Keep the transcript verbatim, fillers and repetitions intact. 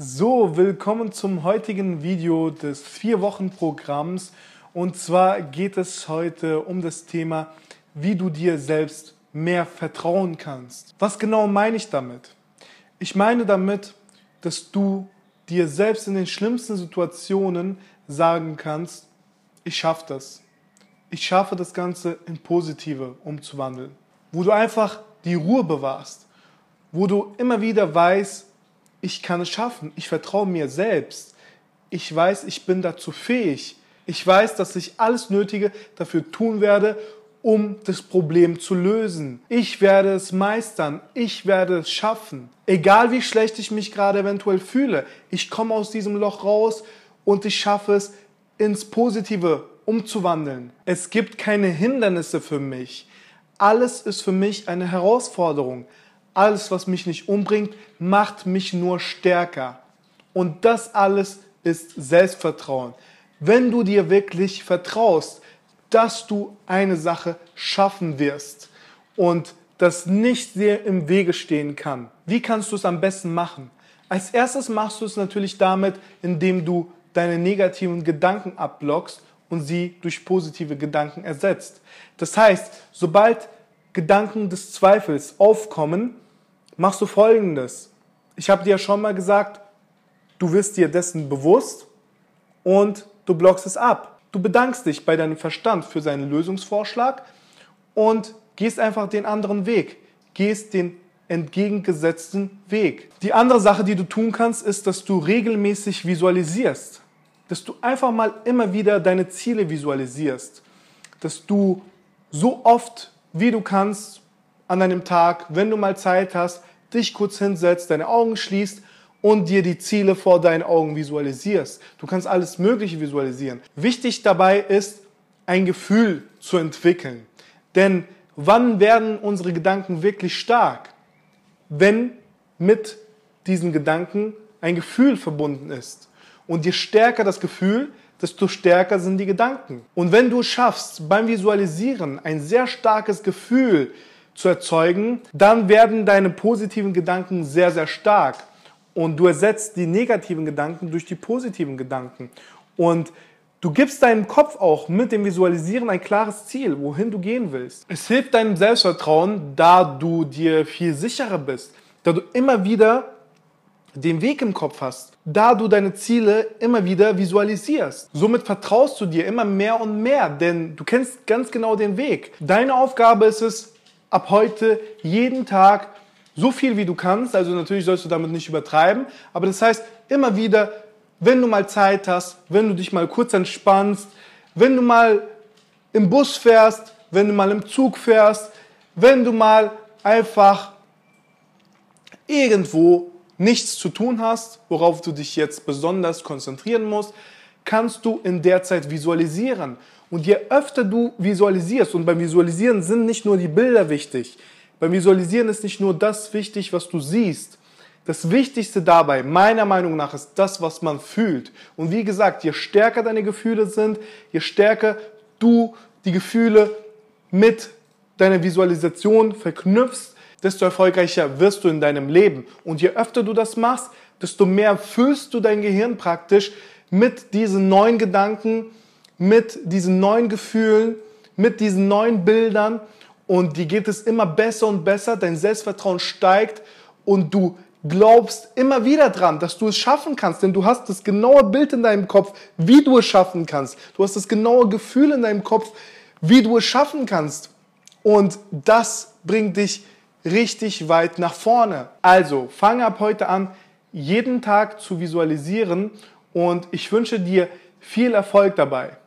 So, willkommen zum heutigen Video des Vier-Wochen-Programms. Und zwar geht es heute um das Thema, wie du dir selbst mehr vertrauen kannst. Was genau meine ich damit? Ich meine damit, dass du dir selbst in den schlimmsten Situationen sagen kannst, ich schaffe das. Ich schaffe das Ganze in Positive umzuwandeln. Wo du einfach die Ruhe bewahrst. Wo du immer wieder weißt, ich kann es schaffen. Ich vertraue mir selbst. Ich weiß, ich bin dazu fähig. Ich weiß, dass ich alles Nötige dafür tun werde, um das Problem zu lösen. Ich werde es meistern. Ich werde es schaffen. Egal wie schlecht ich mich gerade eventuell fühle, ich komme aus diesem Loch raus und ich schaffe es, ins Positive umzuwandeln. Es gibt keine Hindernisse für mich. Alles ist für mich eine Herausforderung. Alles, was mich nicht umbringt, macht mich nur stärker. Und das alles ist Selbstvertrauen. Wenn du dir wirklich vertraust, dass du eine Sache schaffen wirst und dass nichts dir im Wege stehen kann. Wie kannst du es am besten machen? Als erstes machst du es natürlich damit, indem du deine negativen Gedanken abblockst und sie durch positive Gedanken ersetzt. Das heißt, sobald Gedanken des Zweifels aufkommen, machst du Folgendes. Ich habe dir ja schon mal gesagt, du wirst dir dessen bewusst und du blockst es ab. Du bedankst dich bei deinem Verstand für seinen Lösungsvorschlag und gehst einfach den anderen Weg. Gehst den entgegengesetzten Weg. Die andere Sache, die du tun kannst, ist, dass du regelmäßig visualisierst. Dass du einfach mal immer wieder deine Ziele visualisierst. Dass du so oft, wie du kannst, an einem Tag, wenn du mal Zeit hast, dich kurz hinsetzt, deine Augen schließt und dir die Ziele vor deinen Augen visualisierst. Du kannst alles Mögliche visualisieren. Wichtig dabei ist, ein Gefühl zu entwickeln. Denn wann werden unsere Gedanken wirklich stark? Wenn mit diesen Gedanken ein Gefühl verbunden ist. Und je stärker das Gefühl, desto stärker sind die Gedanken. Und wenn du es schaffst, beim Visualisieren ein sehr starkes Gefühl zu erzeugen, dann werden deine positiven Gedanken sehr, sehr stark. Und du ersetzt die negativen Gedanken durch die positiven Gedanken. Und du gibst deinem Kopf auch mit dem Visualisieren ein klares Ziel, wohin du gehen willst. Es hilft deinem Selbstvertrauen, da du dir viel sicherer bist, da du immer wieder den Weg im Kopf hast, da du deine Ziele immer wieder visualisierst. Somit vertraust du dir immer mehr und mehr, denn du kennst ganz genau den Weg. Deine Aufgabe ist es, ab heute jeden Tag so viel wie du kannst, also natürlich sollst du damit nicht übertreiben, aber das heißt immer wieder, wenn du mal Zeit hast, wenn du dich mal kurz entspannst, wenn du mal im Bus fährst, wenn du mal im Zug fährst, wenn du mal einfach irgendwo nichts zu tun hast, worauf du dich jetzt besonders konzentrieren musst, kannst du in der Zeit visualisieren. Und je öfter du visualisierst, und beim Visualisieren sind nicht nur die Bilder wichtig, beim Visualisieren ist nicht nur das wichtig, was du siehst. Das Wichtigste dabei, meiner Meinung nach, ist das, was man fühlt. Und wie gesagt, je stärker deine Gefühle sind, je stärker du die Gefühle mit deiner Visualisation verknüpfst, desto erfolgreicher wirst du in deinem Leben. Und je öfter du das machst, desto mehr füllst du dein Gehirn praktisch mit diesen neuen Gedanken, mit diesen neuen Gefühlen, mit diesen neuen Bildern, und dir geht es immer besser und besser, dein Selbstvertrauen steigt und du glaubst immer wieder dran, dass du es schaffen kannst, denn du hast das genaue Bild in deinem Kopf, wie du es schaffen kannst. Du hast das genaue Gefühl in deinem Kopf, wie du es schaffen kannst, und das bringt dich richtig weit nach vorne. Also, fange ab heute an, jeden Tag zu visualisieren, und ich wünsche dir viel Erfolg dabei.